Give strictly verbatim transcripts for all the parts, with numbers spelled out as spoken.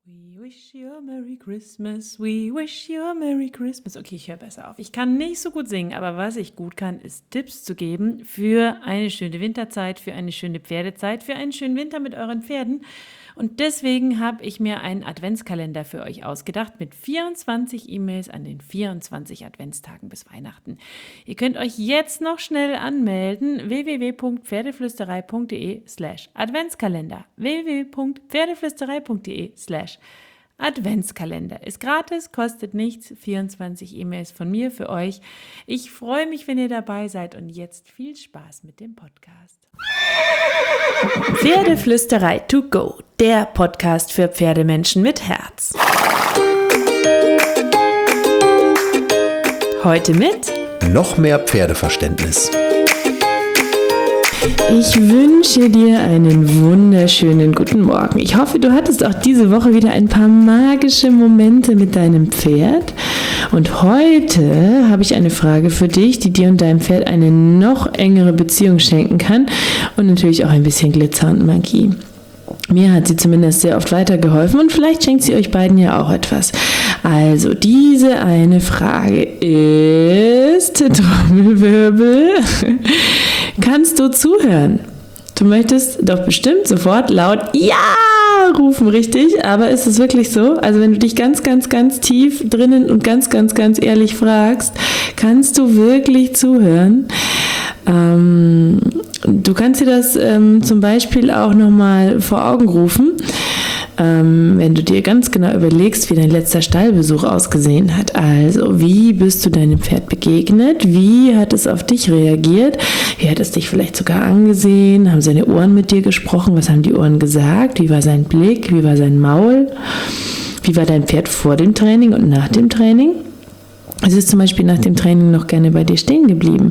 We wish you a Merry Christmas, we wish you a Merry Christmas. Okay, ich höre besser auf. Ich kann nicht so gut singen, aber was ich gut kann, ist Tipps zu geben für eine schöne Winterzeit, für eine schöne Pferdezeit, für einen schönen Winter mit euren Pferden. Und deswegen habe ich mir einen Adventskalender für euch ausgedacht mit vierundzwanzig E-Mails an den vierundzwanzig Adventstagen bis Weihnachten. Ihr könnt euch jetzt noch schnell anmelden. w w w punkt pferdeflüsterei punkt d e slash Adventskalender. w w w punkt pferdeflüsterei punkt d e slash Adventskalender. Ist gratis, kostet nichts. vierundzwanzig E-Mails von mir für euch. Ich freue mich, wenn ihr dabei seid und jetzt viel Spaß mit dem Podcast. Pferdeflüsterei to go, der Podcast für Pferdemenschen mit Herz. Heute mit noch mehr Pferdeverständnis. Ich wünsche dir einen wunderschönen guten Morgen. Ich hoffe, du hattest auch diese Woche wieder ein paar magische Momente mit deinem Pferd. Und heute habe ich eine Frage für dich, die dir und deinem Pferd eine noch engere Beziehung schenken kann und natürlich auch ein bisschen Glitzer und Magie. Mir hat sie zumindest sehr oft weitergeholfen und vielleicht schenkt sie euch beiden ja auch etwas. Also diese eine Frage ist, Trommelwirbel, kannst du zuhören? Du möchtest doch bestimmt sofort laut Ja rufen, richtig? Aber ist es wirklich so? Also wenn du dich ganz, ganz, ganz tief drinnen und ganz, ganz, ganz ehrlich fragst, kannst du wirklich zuhören? Ähm, du kannst dir das ähm, zum Beispiel auch nochmal vor Augen rufen, ähm, wenn du dir ganz genau überlegst, wie dein letzter Stallbesuch ausgesehen hat. Also, wie bist du deinem Pferd begegnet? Wie hat es auf dich reagiert? Wie hat es dich vielleicht sogar angesehen? Haben seine Ohren mit dir gesprochen? Was haben die Ohren gesagt? Wie war sein Blick? Wie war sein Maul? Wie war dein Pferd vor dem Training und nach dem Training? Es ist zum Beispiel nach dem Training noch gerne bei dir stehen geblieben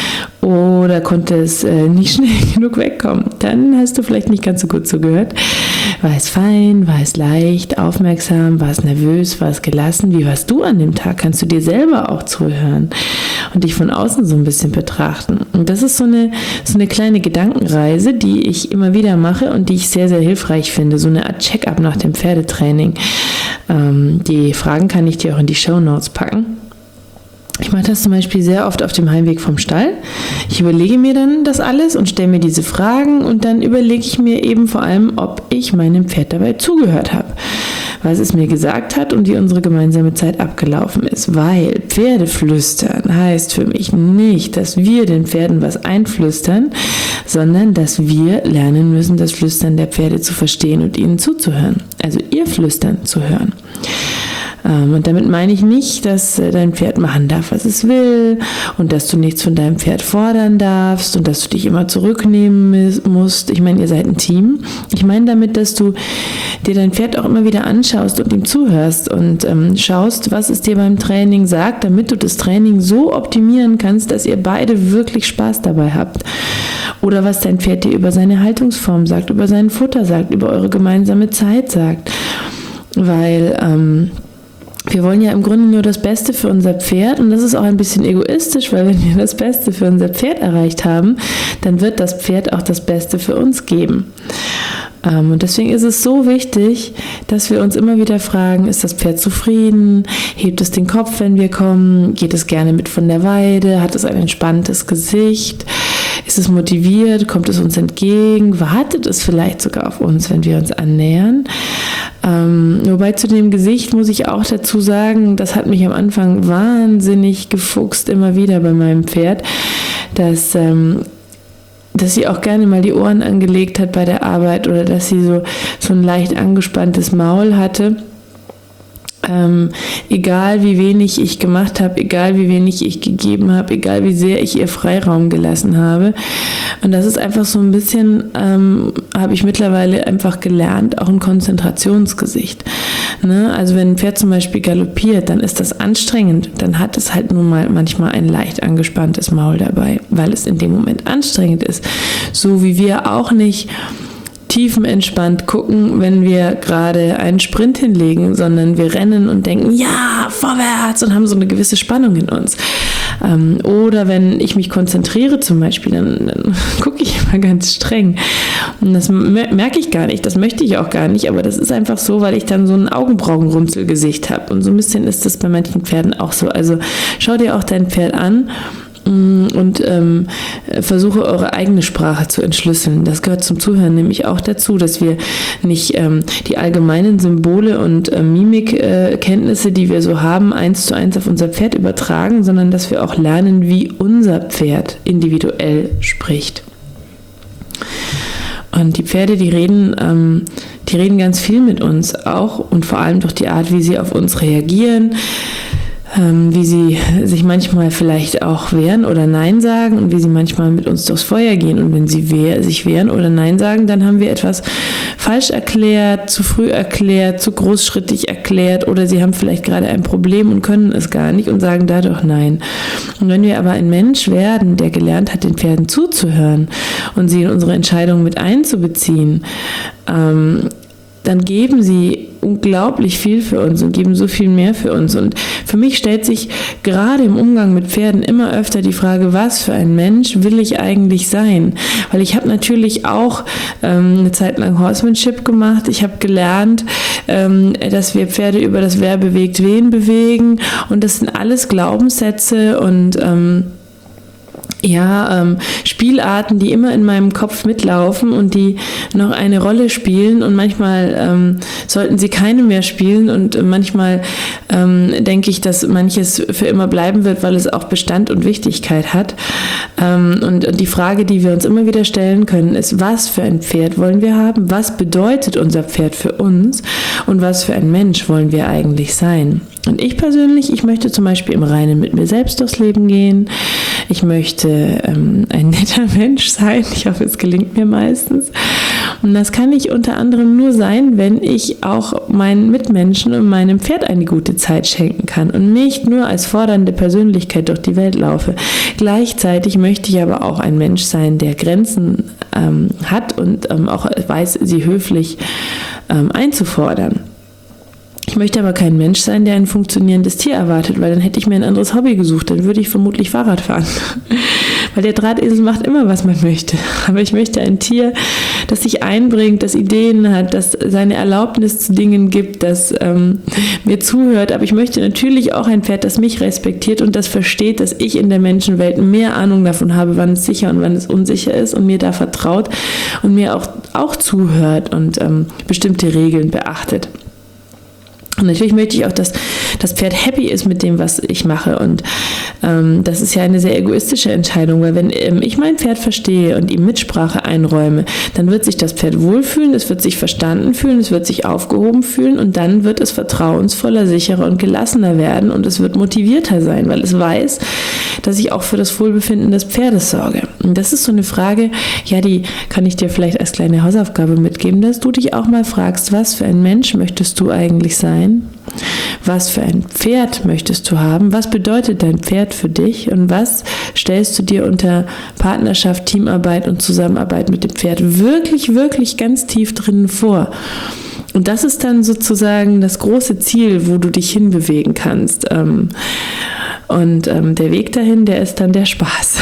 oder konnte es äh, nicht schnell genug wegkommen. Dann hast du vielleicht nicht ganz so gut zugehört. War es fein, war es leicht, aufmerksam, war es nervös, war es gelassen? Wie warst du an dem Tag? Kannst du dir selber auch zuhören und dich von außen so ein bisschen betrachten? Und das ist so eine, so eine kleine Gedankenreise, die ich immer wieder mache und die ich sehr, sehr hilfreich finde. So eine Art Check-up nach dem Pferdetraining. Ähm, die Fragen kann ich dir auch in die Shownotes packen. Ich mache das zum Beispiel sehr oft auf dem Heimweg vom Stall. Ich überlege mir dann das alles und stelle mir diese Fragen und dann überlege ich mir eben vor allem, ob ich meinem Pferd dabei zugehört habe, was es mir gesagt hat und wie unsere gemeinsame Zeit abgelaufen ist. Weil Pferdeflüstern heißt für mich nicht, dass wir den Pferden was einflüstern, sondern dass wir lernen müssen, das Flüstern der Pferde zu verstehen und ihnen zuzuhören. Also ihr Flüstern zu hören. Und damit meine ich nicht, dass dein Pferd machen darf, was es will und dass du nichts von deinem Pferd fordern darfst und dass du dich immer zurücknehmen musst. Ich meine, ihr seid ein Team. Ich meine damit, dass du dir dein Pferd auch immer wieder anschaust und ihm zuhörst und ähm, schaust, was es dir beim Training sagt, damit du das Training so optimieren kannst, dass ihr beide wirklich Spaß dabei habt. Oder was dein Pferd dir über seine Haltungsform sagt, über sein Futter sagt, über eure gemeinsame Zeit sagt. Weil ähm, wir wollen ja im Grunde nur das Beste für unser Pferd und das ist auch ein bisschen egoistisch, weil wenn wir das Beste für unser Pferd erreicht haben, dann wird das Pferd auch das Beste für uns geben. Und deswegen ist es so wichtig, dass wir uns immer wieder fragen, ist das Pferd zufrieden? Hebt es den Kopf, wenn wir kommen? Geht es gerne mit von der Weide? Hat es ein entspanntes Gesicht? Ist es motiviert? Kommt es uns entgegen? Wartet es vielleicht sogar auf uns, wenn wir uns annähern? Ähm, wobei zu dem Gesicht muss ich auch dazu sagen, das hat mich am Anfang wahnsinnig gefuchst, immer wieder bei meinem Pferd, dass ähm, dass sie auch gerne mal die Ohren angelegt hat bei der Arbeit oder dass sie so, so ein leicht angespanntes Maul hatte. Ähm, egal wie wenig ich gemacht habe, egal wie wenig ich gegeben habe, egal wie sehr ich ihr Freiraum gelassen habe. Und das ist einfach so ein bisschen, ähm, habe ich mittlerweile einfach gelernt, auch ein Konzentrationsgesicht. Ne? Also wenn ein Pferd zum Beispiel galoppiert, dann ist das anstrengend. Dann hat es halt nun mal manchmal ein leicht angespanntes Maul dabei, weil es in dem Moment anstrengend ist. So wie wir auch nicht tiefenentspannt gucken, wenn wir gerade einen Sprint hinlegen, sondern wir rennen und denken, ja, vorwärts und haben so eine gewisse Spannung in uns. Ähm, oder wenn ich mich konzentriere zum Beispiel, dann, dann gucke ich immer ganz streng. Und das merke ich gar nicht, das möchte ich auch gar nicht, aber das ist einfach so, weil ich dann so ein Augenbrauenrunzelgesicht habe. Und so ein bisschen ist das bei manchen Pferden auch so. Also schau dir auch dein Pferd an und ähm, versuche eure eigene Sprache zu entschlüsseln. Das gehört zum Zuhören nämlich auch dazu, dass wir nicht ähm, die allgemeinen Symbole und äh, Mimikkenntnisse, äh, die wir so haben, eins zu eins auf unser Pferd übertragen, sondern dass wir auch lernen, wie unser Pferd individuell spricht. Und die Pferde, die reden, ähm, die reden ganz viel mit uns auch und vor allem durch die Art, wie sie auf uns reagieren, ähm, wie sie sich manchmal vielleicht auch wehren oder Nein sagen und wie sie manchmal mit uns durchs Feuer gehen. Und wenn sie wehr, sich wehren oder Nein sagen, dann haben wir etwas falsch erklärt, zu früh erklärt, zu großschrittig erklärt oder sie haben vielleicht gerade ein Problem und können es gar nicht und sagen dadurch Nein. Und wenn wir aber ein Mensch werden, der gelernt hat, den Pferden zuzuhören und sie in unsere Entscheidungen mit einzubeziehen, ähm, dann geben sie unglaublich viel für uns und geben so viel mehr für uns. Und für mich stellt sich gerade im Umgang mit Pferden immer öfter die Frage, was für ein Mensch will ich eigentlich sein? Weil ich habe natürlich auch ähm, eine Zeit lang Horsemanship gemacht. Ich habe gelernt, ähm, dass wir Pferde über das Wer bewegt, wen bewegen. Und das sind alles Glaubenssätze und ähm, Ja, ähm, Spielarten, die immer in meinem Kopf mitlaufen und die noch eine Rolle spielen und manchmal ähm, sollten sie keine mehr spielen und manchmal ähm, denke ich, dass manches für immer bleiben wird, weil es auch Bestand und Wichtigkeit hat. Ähm, und, und die Frage, die wir uns immer wieder stellen können, ist, was für ein Pferd wollen wir haben? Was bedeutet unser Pferd für uns? Und was für ein Mensch wollen wir eigentlich sein? Und ich persönlich, ich möchte zum Beispiel im Reinen mit mir selbst durchs Leben gehen. Ich möchte ähm, ein netter Mensch sein. Ich hoffe, es gelingt mir meistens. Und das kann ich unter anderem nur sein, wenn ich auch meinen Mitmenschen und meinem Pferd eine gute Zeit schenken kann und nicht nur als fordernde Persönlichkeit durch die Welt laufe. Gleichzeitig möchte ich aber auch ein Mensch sein, der Grenzen ähm, hat und ähm, auch weiß, sie höflich ähm, einzufordern. Ich möchte aber kein Mensch sein, der ein funktionierendes Tier erwartet, weil dann hätte ich mir ein anderes Hobby gesucht, dann würde ich vermutlich Fahrrad fahren. Weil der Drahtesel macht immer, was man möchte. Aber ich möchte ein Tier, das sich einbringt, das Ideen hat, das seine Erlaubnis zu Dingen gibt, das ähm, mir zuhört. Aber ich möchte natürlich auch ein Pferd, das mich respektiert und das versteht, dass ich in der Menschenwelt mehr Ahnung davon habe, wann es sicher und wann es unsicher ist und mir da vertraut und mir auch, auch zuhört und ähm, bestimmte Regeln beachtet. Und natürlich möchte ich auch, dass das Pferd happy ist mit dem, was ich mache. Und ähm, das ist ja eine sehr egoistische Entscheidung, weil wenn ähm, ich mein Pferd verstehe und ihm Mitsprache einräume, dann wird sich das Pferd wohlfühlen, es wird sich verstanden fühlen, es wird sich aufgehoben fühlen und dann wird es vertrauensvoller, sicherer und gelassener werden und es wird motivierter sein, weil es weiß, dass ich auch für das Wohlbefinden des Pferdes sorge. Und das ist so eine Frage, ja, die kann ich dir vielleicht als kleine Hausaufgabe mitgeben, dass du dich auch mal fragst, was für ein Mensch möchtest du eigentlich sein? Was für ein Pferd möchtest du haben? Was bedeutet dein Pferd für dich? Und was stellst du dir unter Partnerschaft, Teamarbeit und Zusammenarbeit mit dem Pferd wirklich, wirklich ganz tief drinnen vor? Und das ist dann sozusagen das große Ziel, wo du dich hinbewegen kannst. Und der Weg dahin, der ist dann der Spaß.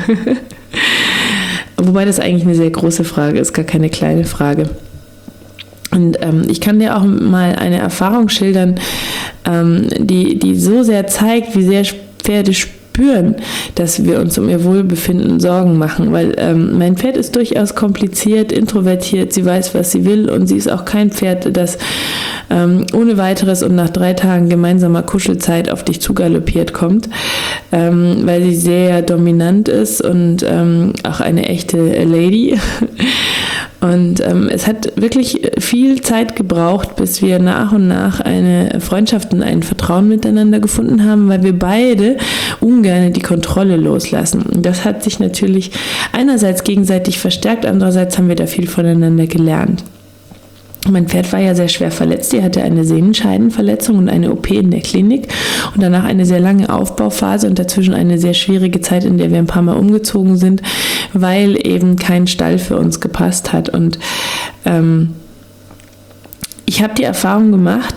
Wobei das eigentlich eine sehr große Frage ist, gar keine kleine Frage. Und ähm, ich kann dir auch mal eine Erfahrung schildern, ähm, die, die so sehr zeigt, wie sehr Pferde spüren, dass wir uns um ihr Wohlbefinden Sorgen machen. Weil ähm, mein Pferd ist durchaus kompliziert, introvertiert, sie weiß, was sie will und sie ist auch kein Pferd, das ähm, ohne weiteres und nach drei Tagen gemeinsamer Kuschelzeit auf dich zugaloppiert kommt, ähm, weil sie sehr dominant ist und ähm, auch eine echte Lady. Und ähm, es hat wirklich viel Zeit gebraucht, bis wir nach und nach eine Freundschaft und ein Vertrauen miteinander gefunden haben, weil wir beide ungern die Kontrolle loslassen. Und das hat sich natürlich einerseits gegenseitig verstärkt, andererseits haben wir da viel voneinander gelernt. Mein Pferd war ja sehr schwer verletzt. Sie hatte eine Sehnenscheidenverletzung und eine O P in der Klinik und danach eine sehr lange Aufbauphase und dazwischen eine sehr schwierige Zeit, in der wir ein paar Mal umgezogen sind, weil eben kein Stall für uns gepasst hat. Und ähm, ich habe die Erfahrung gemacht,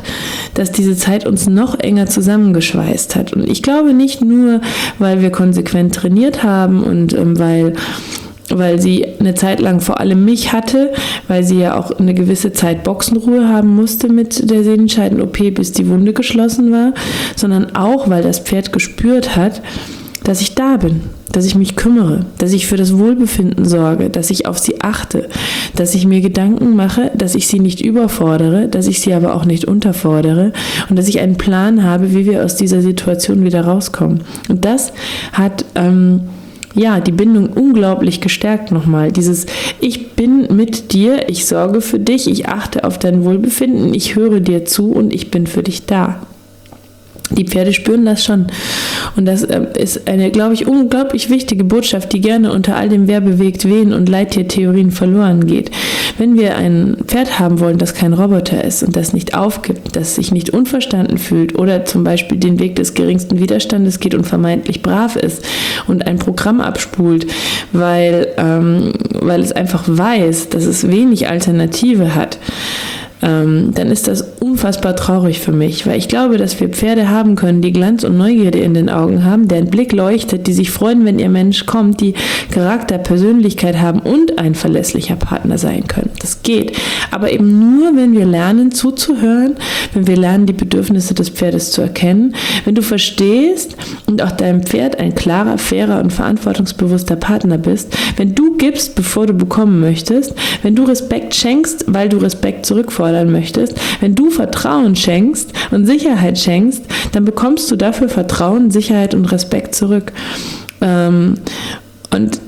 dass diese Zeit uns noch enger zusammengeschweißt hat. Und ich glaube nicht nur, weil wir konsequent trainiert haben und ähm, weil weil sie eine Zeit lang vor allem mich hatte, weil sie ja auch eine gewisse Zeit Boxenruhe haben musste mit der Sehnenscheiden-O P, bis die Wunde geschlossen war, sondern auch, weil das Pferd gespürt hat, dass ich da bin, dass ich mich kümmere, dass ich für das Wohlbefinden sorge, dass ich auf sie achte, dass ich mir Gedanken mache, dass ich sie nicht überfordere, dass ich sie aber auch nicht unterfordere und dass ich einen Plan habe, wie wir aus dieser Situation wieder rauskommen. Und das hat ähm, ja, die Bindung unglaublich gestärkt nochmal. Dieses, ich bin mit dir, ich sorge für dich, ich achte auf dein Wohlbefinden, ich höre dir zu und ich bin für dich da. Die Pferde spüren das schon. Und das ist eine, glaube ich, unglaublich wichtige Botschaft, die gerne unter all dem Wer bewegt wen und Leittiertheorien verloren geht. Wenn wir ein Pferd haben wollen, das kein Roboter ist und das nicht aufgibt, das sich nicht unverstanden fühlt oder zum Beispiel den Weg des geringsten Widerstandes geht und vermeintlich brav ist und ein Programm abspult, weil, ähm, weil es einfach weiß, dass es wenig Alternative hat, Ähm, dann ist das unfassbar traurig für mich, weil ich glaube, dass wir Pferde haben können, die Glanz und Neugierde in den Augen haben, deren Blick leuchtet, die sich freuen, wenn ihr Mensch kommt, die Charakter, Persönlichkeit haben und ein verlässlicher Partner sein können. Das geht, aber eben nur, wenn wir lernen zuzuhören, wenn wir lernen, die Bedürfnisse des Pferdes zu erkennen, wenn du verstehst und auch deinem Pferd ein klarer, fairer und verantwortungsbewusster Partner bist, wenn du gibst, bevor du bekommen möchtest, wenn du Respekt schenkst, weil du Respekt zurückforderst, möchtest, wenn du Vertrauen schenkst und Sicherheit schenkst, dann bekommst du dafür Vertrauen, Sicherheit und Respekt zurück. Ähm, und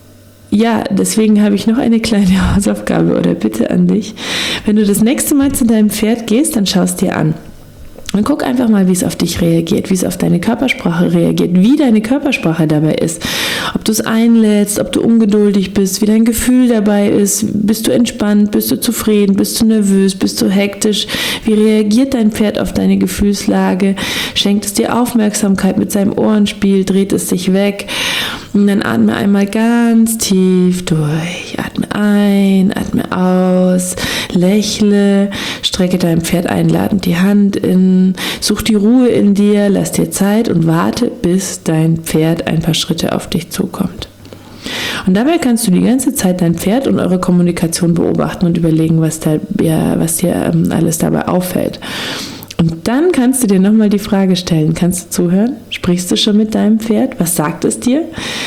ja, deswegen habe ich noch eine kleine Hausaufgabe oder Bitte an dich. Wenn du das nächste Mal zu deinem Pferd gehst, dann schau es dir an. Und guck einfach mal, wie es auf dich reagiert, wie es auf deine Körpersprache reagiert, wie deine Körpersprache dabei ist. Ob du es einlädst, ob du ungeduldig bist, wie dein Gefühl dabei ist. Bist du entspannt, bist du zufrieden, bist du nervös, bist du hektisch? Wie reagiert dein Pferd auf deine Gefühlslage? Schenkt es dir Aufmerksamkeit mit seinem Ohrenspiel? Dreht es sich weg? Und dann atme einmal ganz tief durch. Atme ein, atme aus, lächle, strecke deinem Pferd einladend die Hand in, such die Ruhe in dir, lass dir Zeit und warte, bis dein Pferd ein paar Schritte auf dich zukommt. Und dabei kannst du die ganze Zeit dein Pferd und eure Kommunikation beobachten und überlegen, was, da, ja, was dir ähm, alles dabei auffällt. Und dann kannst du dir nochmal die Frage stellen, kannst du zuhören? Sprichst du schon mit deinem Pferd? Was sagt es dir?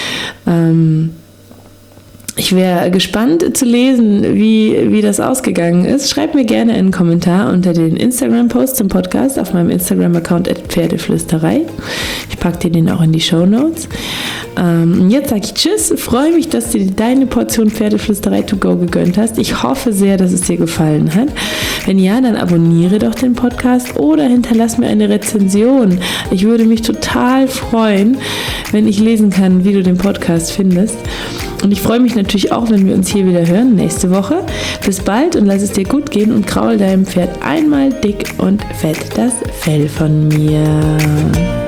Ähm, Ich wäre gespannt zu lesen, wie, wie das ausgegangen ist. Schreib mir gerne einen Kommentar unter den Instagram-Post zum Podcast auf meinem Instagram-Account at Pferdeflüsterei. Ich packe dir den auch in die Shownotes. Ähm, jetzt sage ich Tschüss, freue mich, dass du dir deine Portion Pferdeflüsterei to go gegönnt hast. Ich hoffe sehr, dass es dir gefallen hat. Wenn ja, dann abonniere doch den Podcast oder hinterlass mir eine Rezension. Ich würde mich total freuen, wenn ich lesen kann, wie du den Podcast findest. Und ich freue mich natürlich auch, wenn wir uns hier wieder hören nächste Woche. Bis bald und lass es dir gut gehen und kraul deinem Pferd einmal dick und fett das Fell von mir.